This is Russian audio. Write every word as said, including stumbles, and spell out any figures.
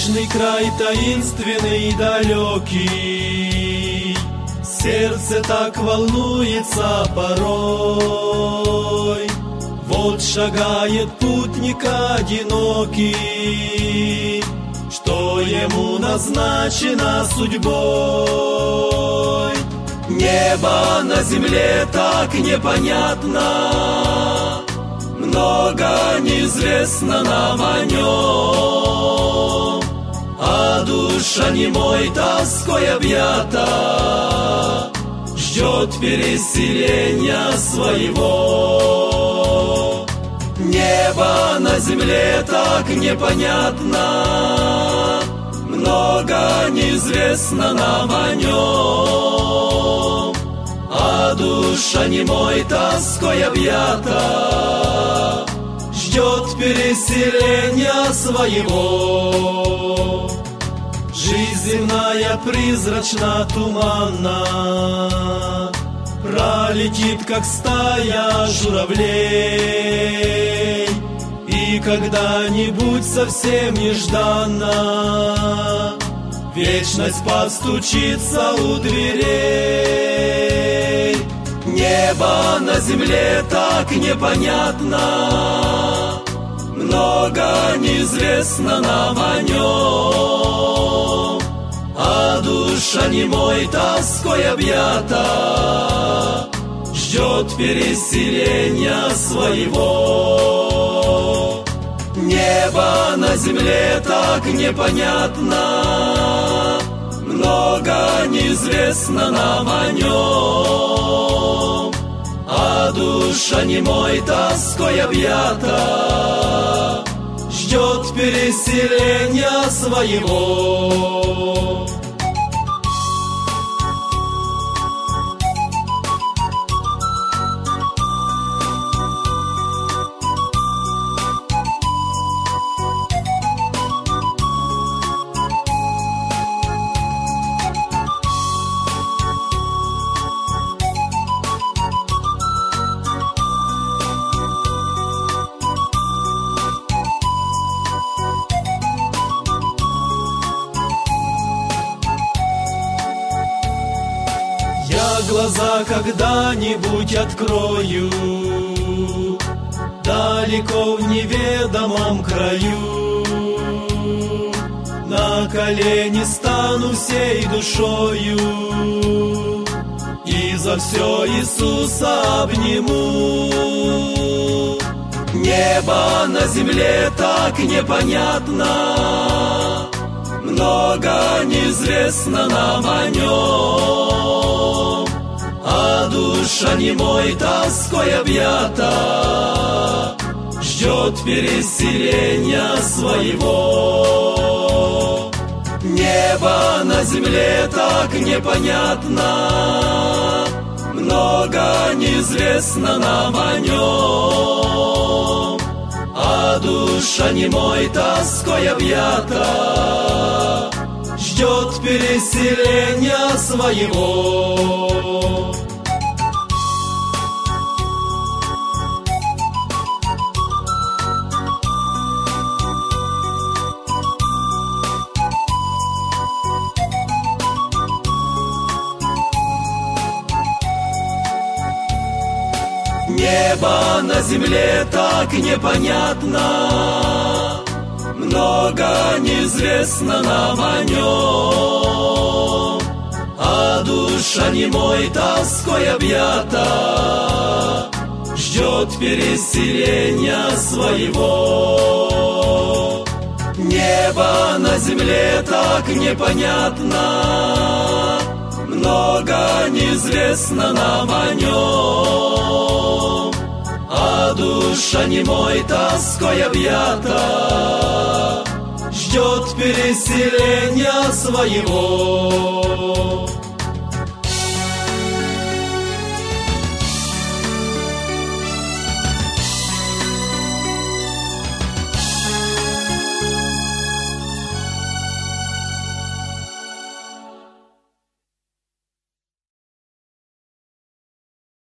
Вечный край таинственный и далекий, сердце так волнуется порой. Вот шагает путник одинокий, что ему назначено судьбой. Небо на земле так непонятно, много неизвестно нам о нем, а душа немой тоской объята ждет переселения своего. Небо на земле так непонятно, много неизвестно нам о нем, а душа немой тоской объята ждет переселения своего. Жизнь земная призрачна, туманна, пролетит, как стая журавлей, и когда-нибудь совсем нежданно вечность постучится у дверей. Небо на земле так непонятно, много неизвестно нам о нем, а душа немой тоской объята ждет переселения своего. Небо на земле так непонятно, много неизвестно нам о нем, а душа немой тоской объята ждет переселения своего. Глаза когда-нибудь открою далеко в неведомом краю, на колени стану всей душою и за все Иисуса обниму. Небо на земле так непонятно, много неизвестно нам о нем, а душа немой тоской объята ждет переселения своего. Небо на земле так непонятно, много неизвестно нам о нем, а душа немой тоской объята ждет переселения своего. Небо на земле так непонятно, много неизвестно нам о нем, а душа немой тоской объята ждет переселения своего. Небо на земле так непонятно, много неизвестно нам о нем, а душа немой тоской объята ждет переселения своего.